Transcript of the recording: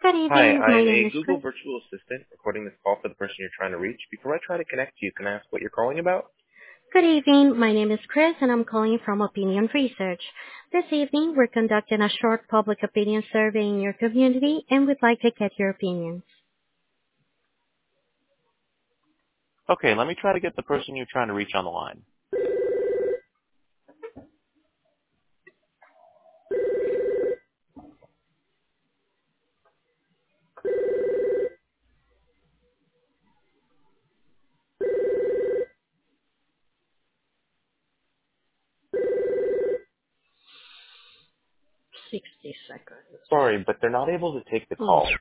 Good Hi, evening. I My am name a is Google Chris. virtual assistant recording this call for the person you're trying to reach. Before I try to connect you, can I ask what you're calling about? Good evening. My name is Chris, and I'm calling from Opinion Research. This evening, we're conducting a short public opinion survey in your community, and we'd like to get your opinion. Okay, let me try to get the person you're trying to reach on the line. Sorry, but they're not able to take the Oh, call.